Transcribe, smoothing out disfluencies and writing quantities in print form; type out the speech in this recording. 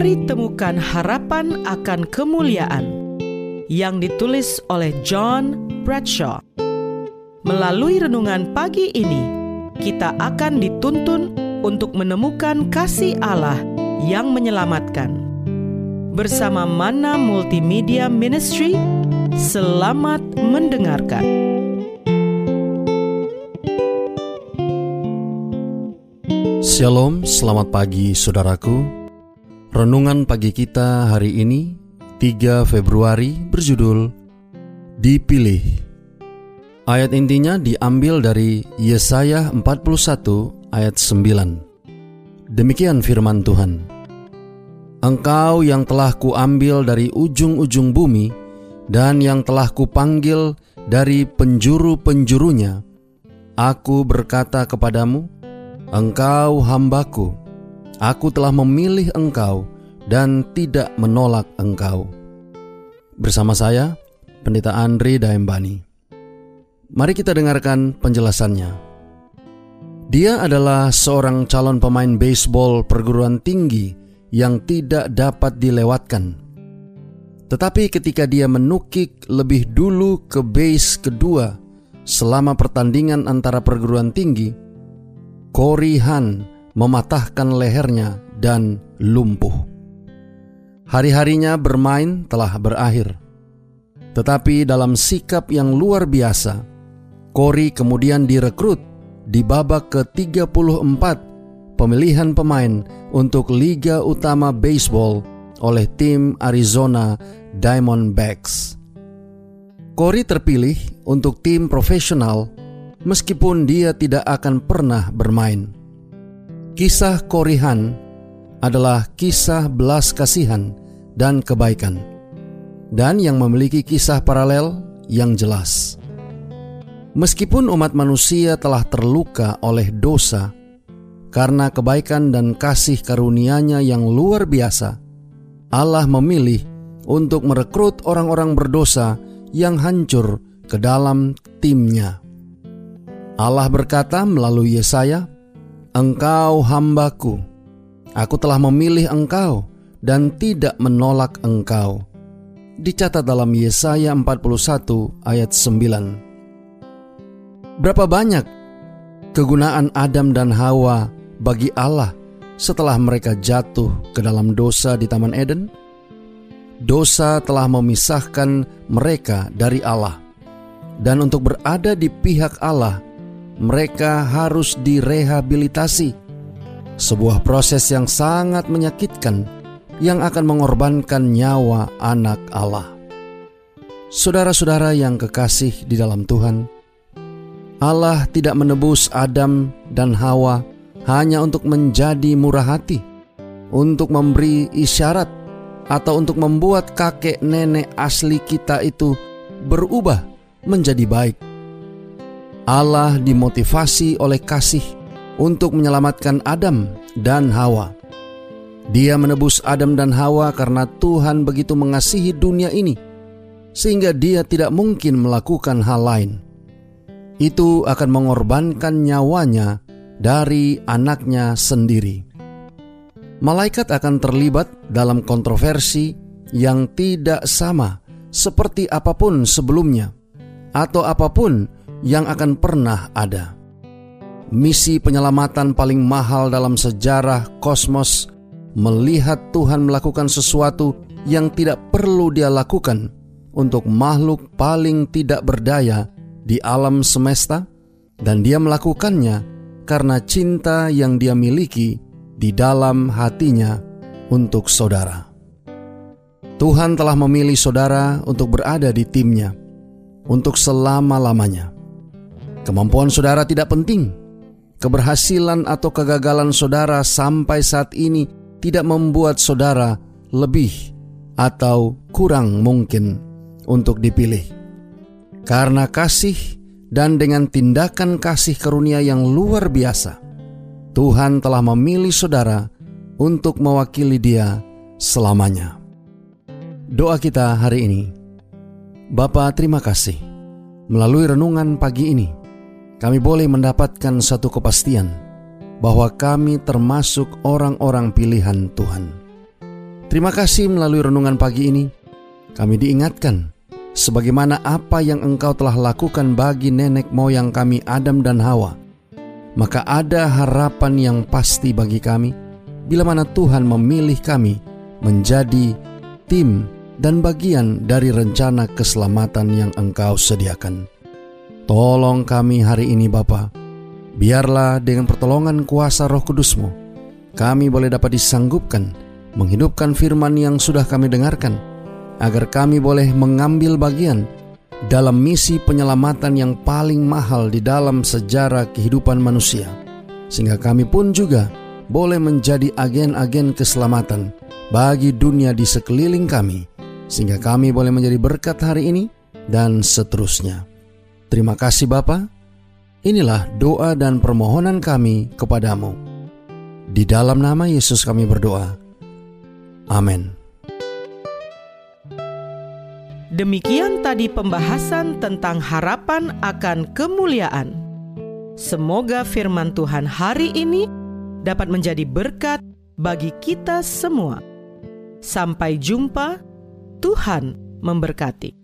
Mari temukan harapan akan kemuliaan yang ditulis oleh John Bradshaw. Melalui renungan pagi ini, kita akan dituntun untuk menemukan kasih Allah yang menyelamatkan. Bersama Mana Multimedia Ministry, selamat mendengarkan. Shalom, selamat pagi saudaraku. Renungan pagi kita hari ini 3 Februari berjudul Dipilih. Ayat intinya diambil dari Yesaya 41 ayat 9. Demikian firman Tuhan. Engkau yang telah kuambil dari ujung-ujung bumi dan yang telah kupanggil dari penjuru-penjurunya, aku berkata kepadamu, engkau hambaku. Aku telah memilih engkau dan tidak menolak engkau. Bersama saya, Pendeta Andre Daembani. Mari kita dengarkan penjelasannya. Dia adalah seorang calon pemain baseball perguruan tinggi yang tidak dapat dilewatkan. Tetapi ketika dia menukik lebih dulu ke base kedua selama pertandingan antara perguruan tinggi, Corey Han mematahkan lehernya dan lumpuh. Hari-harinya bermain telah berakhir. Tetapi dalam sikap yang luar biasa, Corey kemudian direkrut di babak ke-34 pemilihan pemain untuk Liga Utama Baseball oleh tim Arizona Diamondbacks. Corey terpilih untuk tim profesional meskipun dia tidak akan pernah bermain. Kisah Corey Han adalah kisah belas kasihan dan kebaikan, dan yang memiliki kisah paralel yang jelas. Meskipun umat manusia telah terluka oleh dosa, karena kebaikan dan kasih karunia-Nya yang luar biasa, Allah memilih untuk merekrut orang-orang berdosa yang hancur ke dalam tim-Nya. Allah berkata melalui Yesaya, engkau hambaku, aku telah memilih engkau dan tidak menolak engkau. Dicatat dalam Yesaya 41 ayat 9. Berapa banyak kegunaan Adam dan Hawa bagi Allah setelah mereka jatuh ke dalam dosa di Taman Eden? Dosa telah memisahkan mereka dari Allah, dan untuk berada di pihak Allah, mereka harus direhabilitasi. Sebuah proses yang sangat menyakitkan yang akan mengorbankan nyawa anak Allah. Saudara-saudara yang kekasih di dalam Tuhan, Allah tidak menebus Adam dan Hawa hanya untuk menjadi murah hati, untuk memberi isyarat, atau untuk membuat kakek nenek asli kita itu berubah menjadi baik. Allah dimotivasi oleh kasih untuk menyelamatkan Adam dan Hawa. Dia menebus Adam dan Hawa karena Tuhan begitu mengasihi dunia ini, sehingga Dia tidak mungkin melakukan hal lain. Itu akan mengorbankan nyawanya dari anaknya sendiri. Malaikat akan terlibat dalam kontroversi yang tidak sama seperti apapun sebelumnya, atau apapun yang akan pernah ada. Misi penyelamatan paling mahal dalam sejarah kosmos melihat Tuhan melakukan sesuatu yang tidak perlu Dia lakukan untuk makhluk paling tidak berdaya di alam semesta, dan Dia melakukannya karena cinta yang Dia miliki di dalam hatinya untuk saudara. Tuhan telah memilih saudara untuk berada di tim-Nya untuk selama-lamanya. Kemampuan saudara tidak penting. Keberhasilan atau kegagalan saudara sampai saat ini tidak membuat saudara lebih atau kurang mungkin untuk dipilih. Karena kasih dan dengan tindakan kasih karunia yang luar biasa, Tuhan telah memilih saudara untuk mewakili Dia selamanya. Doa kita hari ini. Bapa, terima kasih. Melalui renungan pagi ini, kami boleh mendapatkan satu kepastian bahwa kami termasuk orang-orang pilihan Tuhan. Terima kasih melalui renungan pagi ini, kami diingatkan sebagaimana apa yang Engkau telah lakukan bagi nenek moyang kami Adam dan Hawa. Maka ada harapan yang pasti bagi kami bila mana Tuhan memilih kami menjadi tim dan bagian dari rencana keselamatan yang Engkau sediakan. Tolong kami hari ini Bapa, biarlah dengan pertolongan kuasa Roh Kudus-Mu, kami boleh dapat disanggupkan menghidupkan firman yang sudah kami dengarkan, agar kami boleh mengambil bagian dalam misi penyelamatan yang paling mahal di dalam sejarah kehidupan manusia, sehingga kami pun juga boleh menjadi agen-agen keselamatan bagi dunia di sekeliling kami, sehingga kami boleh menjadi berkat hari ini dan seterusnya. Terima kasih Bapa. Inilah doa dan permohonan kami kepadamu. Di dalam nama Yesus kami berdoa. Amin. Demikian tadi pembahasan tentang harapan akan kemuliaan. Semoga firman Tuhan hari ini dapat menjadi berkat bagi kita semua. Sampai jumpa, Tuhan memberkati.